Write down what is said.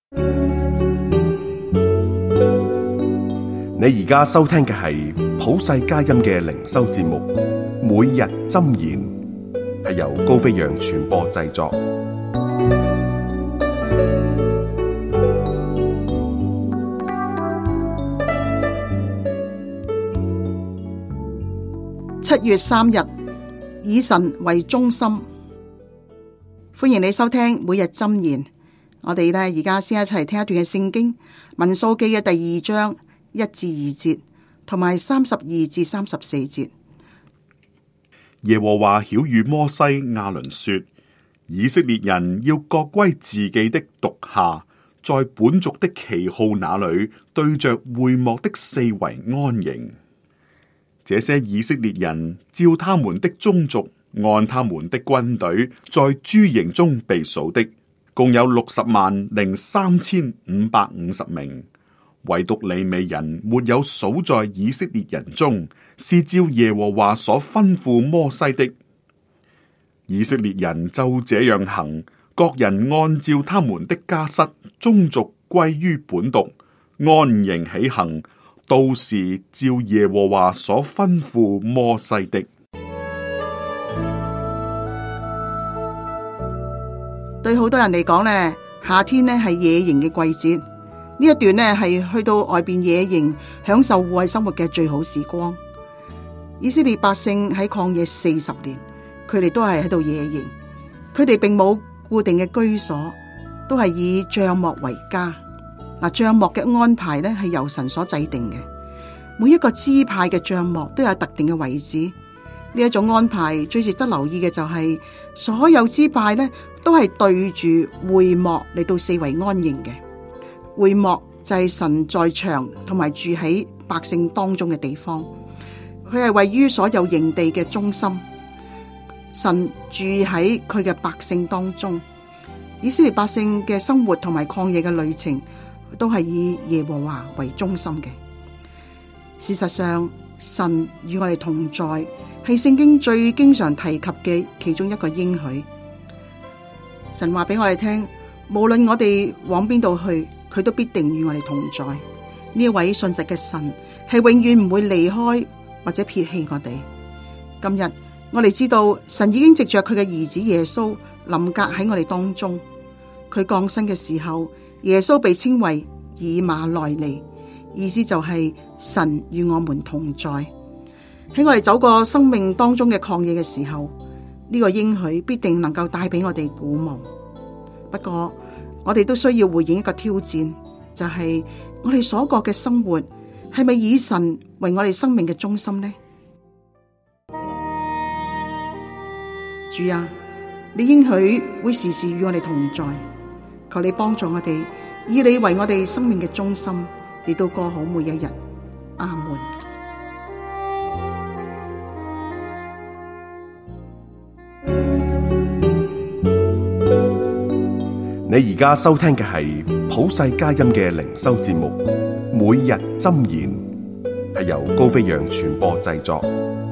你而家收聽嘅係普世佳音嘅靈修節目，每日箴言，係由高飛揚傳播製作。 7月3日，以神為中心。歡迎你收聽每日箴言。我哋呢而家先一齊聽一段嘅聖經，民數記嘅第2章1至2節，同埋32至34節。 耶和華曉諭摩西、亞倫說：以色列人要各歸自己的屬下，在本族的旗號那裏，對着會幕的四圍安營。這些以色列人照他們的宗族，按他們的軍隊，在諸營中被數的，共有603550名。唯獨利未人沒有數在以色列人中，是照耶和華所吩咐摩西的。以色列人就這樣行，各人按照他們的家室、宗族歸於本族，安營起行，都是照耶和華所吩咐摩西的。 對好多人嚟講呢，夏天呢係野營嘅季節。呢一段呢係去到外邊野營享受戶外生活嘅最好時光。以色列百姓喺曠野40年，佢哋都係喺度野營，佢哋並冇固定嘅居所，都係以帳幕為家。帳幕嘅安排呢係由神所制定嘅，每一個支派嘅帳幕都有特定嘅位置。呢一種安排最值得留意嘅就係，所有支派呢都係對住會幕嚟到四圍安營嘅。會幕就係神在場同埋住喺百姓當中嘅地方，佢係位於所有營地嘅中心。神住喺佢嘅百姓當中，以色列百姓嘅生活同埋曠野嘅旅程都係以耶和華為中心嘅。事實上，神與我哋同在係聖經最經常提及嘅其中一個應許。神話俾我哋聽，無論我哋往邊度去，佢都必定與我哋同在。呢一位信實嘅神係永遠唔會離開或者撇棄我哋。今日我哋知道神已經藉着佢嘅兒子耶穌臨格喺我哋當中。佢降生嘅時候，耶穌被稱為以馬內利，意思就係神與我們同在。喺我哋走過生命當中嘅曠野嘅時候，呢個應許必定能夠帶俾我哋鼓舞。不過我哋都需要回應一個挑戰，就係我哋所過嘅生活係咪以神為我哋生命嘅中心呢？主啊，你應許會時時與我哋同在，求你幫助我哋以你為我哋生命嘅中心，嚟到過好每一日。阿門。 你而家收聽嘅係普世佳音嘅靈修節目，每日箴言，係由高飛揚傳播製作。